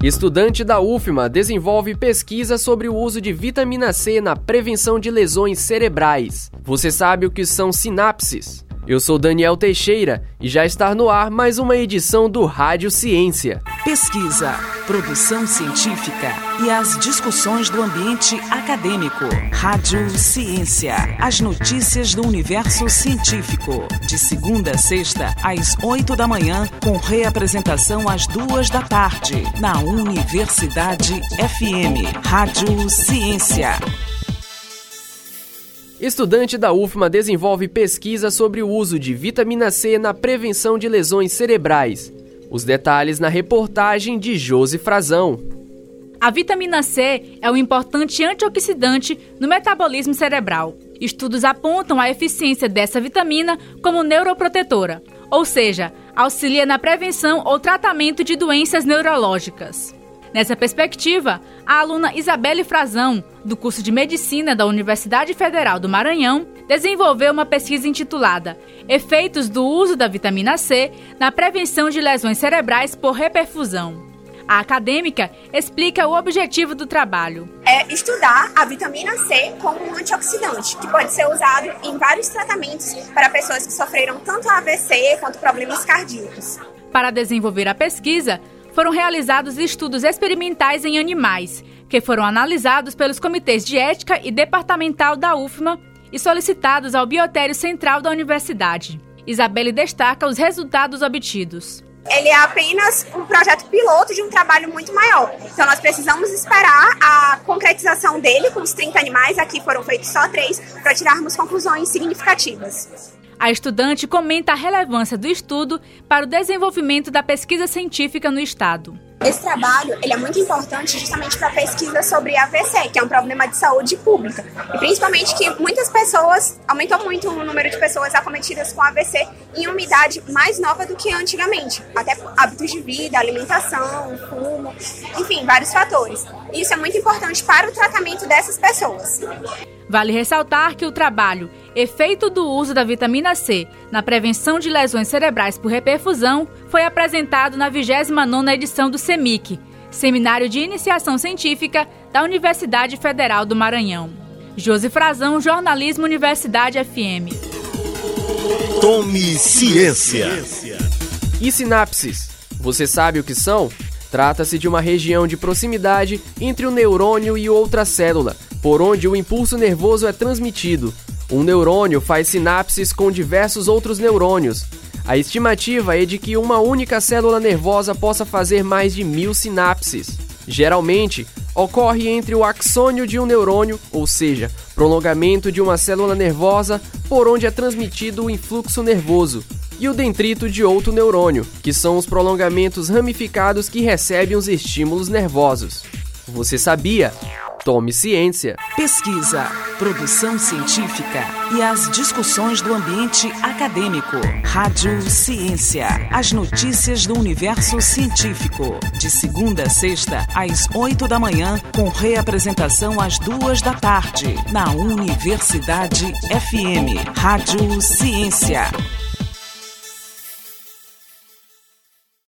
Estudante da UFMA desenvolve pesquisa sobre o uso de vitamina C na prevenção de lesões cerebrais. Você sabe o que são sinapses? Eu sou Daniel Teixeira e já está no ar mais uma edição do Rádio Ciência. Pesquisa, produção científica e as discussões do ambiente acadêmico. Rádio Ciência, as notícias do universo científico. De segunda a sexta, às 8 da manhã, com reapresentação às 2 da tarde, na Universidade FM. Rádio Ciência. Estudante da UFMA desenvolve pesquisa sobre o uso de vitamina C na prevenção de lesões cerebrais. Os detalhes na reportagem de Josi Frazão. A vitamina C é um importante antioxidante no metabolismo cerebral. Estudos apontam a eficiência dessa vitamina como neuroprotetora, ou seja, auxilia na prevenção ou tratamento de doenças neurológicas. Nessa perspectiva, a aluna Isabelle Frazão, do curso de Medicina da Universidade Federal do Maranhão, desenvolveu uma pesquisa intitulada Efeitos do uso da vitamina C na prevenção de lesões cerebrais por reperfusão. A acadêmica explica o objetivo do trabalho. É estudar a vitamina C como um antioxidante, que pode ser usado em vários tratamentos para pessoas que sofreram tanto AVC quanto problemas cardíacos. Para desenvolver a pesquisa, foram realizados estudos experimentais em animais, que foram analisados pelos comitês de ética e departamental da UFMA e solicitados ao Biotério Central da Universidade. Isabelle destaca os resultados obtidos. Ele é apenas um projeto piloto de um trabalho muito maior. Então nós precisamos esperar a concretização dele com os 30 animais, aqui foram feitos só 3, para tirarmos conclusões significativas. A estudante comenta a relevância do estudo para o desenvolvimento da pesquisa científica no estado. Esse trabalho ele é muito importante justamente para a pesquisa sobre AVC, que é um problema de saúde pública. E principalmente que muitas pessoas, aumentou muito o número de pessoas acometidas com AVC em uma idade mais nova do que antigamente. Até hábitos de vida, alimentação, fumo, enfim, vários fatores. E isso é muito importante para o tratamento dessas pessoas. Vale ressaltar que o trabalho Efeito do uso da vitamina C na prevenção de lesões cerebrais por reperfusão foi apresentado na 29ª edição do CEMIC, Seminário de Iniciação Científica da Universidade Federal do Maranhão. Josi Frazão, Jornalismo Universidade FM. Tome ciência. E sinapses? Você sabe o que são? Trata-se de uma região de proximidade entre o neurônio e outra célula, por onde o impulso nervoso é transmitido. Um neurônio faz sinapses com diversos outros neurônios. A estimativa é de que uma única célula nervosa possa fazer mais de 1000 sinapses. Geralmente, ocorre entre o axônio de um neurônio, ou seja, prolongamento de uma célula nervosa por onde é transmitido o influxo nervoso, e o dendrito de outro neurônio, que são os prolongamentos ramificados que recebem os estímulos nervosos. Você sabia? Tome ciência. Pesquisa, produção científica e as discussões do ambiente acadêmico. Rádio Ciência, as notícias do universo científico. De segunda a sexta, às 8 da manhã, com reapresentação às 2 da tarde, na Universidade FM. Rádio Ciência.